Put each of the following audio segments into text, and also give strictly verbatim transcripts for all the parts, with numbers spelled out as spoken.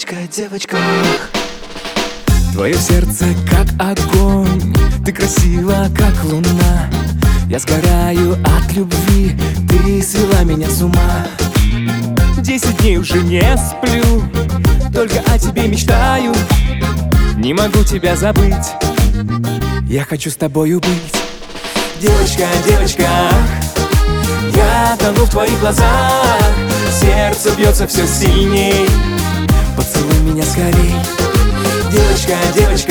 девочка, девочка. Твое сердце как огонь, ты красива как луна. Я сгораю от любви, ты свела меня с ума. Десять дней уже не сплю, только о тебе мечтаю. Не могу тебя забыть, я хочу с тобою быть. Девочка, девочка, я тону в твоих глазах. Сердце бьется все сильней, поцелуй меня скорей. Девочка, девочка,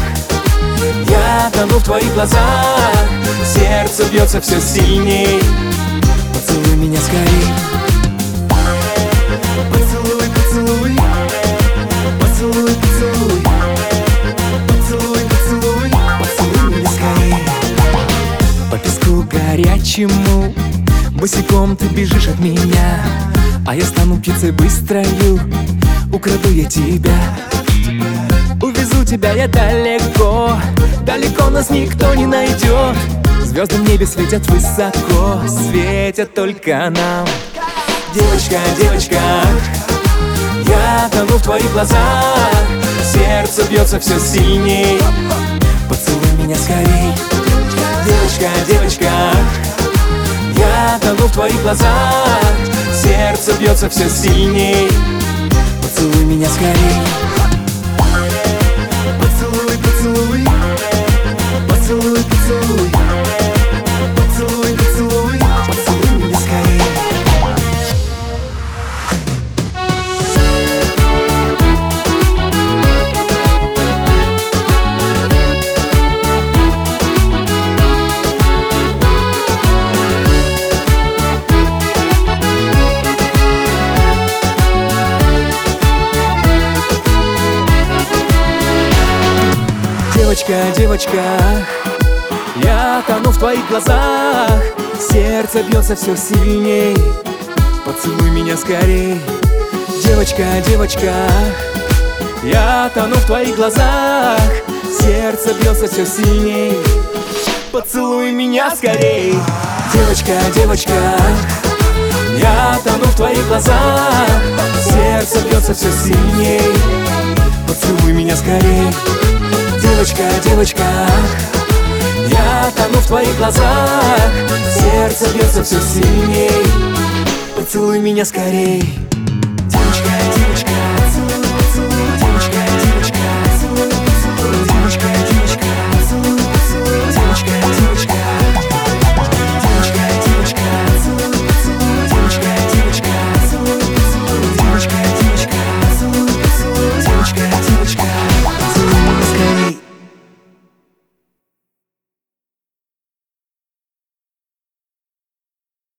я тону в твоих глазах. Сердце бьется все сильней, поцелуй меня скорей. Поцелуй, поцелуй, поцелуй, поцелуй, поцелуй, поцелуй, поцелуй меня скорей. По песку горячему босиком ты бежишь от меня, а я стану птицей быстрою, украду я тебя. Увезу тебя я далеко, далеко нас никто не найдет. Звезды в небе светят высоко, светят только нам. Девочка, девочка, я тону в твоих глазах. Сердце бьется все сильней, поцелуй меня скорей. Девочка, девочка, я тону в твоих глазах. Сердце бьется все сильней, поцелуй меня скорей. Поцелуй, поцелуй, поцелуй, поцелуй, поцелуй, поцелуй, поцелуй меня скорей. Девочка, девочка, я тону в твоих глазах. Сердце бьется все сильней, поцелуй меня скорей. Девочка, девочка, я тону в твоих глазах. Сердце бьется все сильней, поцелуй меня скорей. Девочка, девочка, я тону в твоих глазах. Сердце бьется все сильней, поцелуй меня скорей. Девочка, девочка, я тону в твоих глазах. Сердце бьется все сильней, поцелуй меня скорей. Девочка, девочка.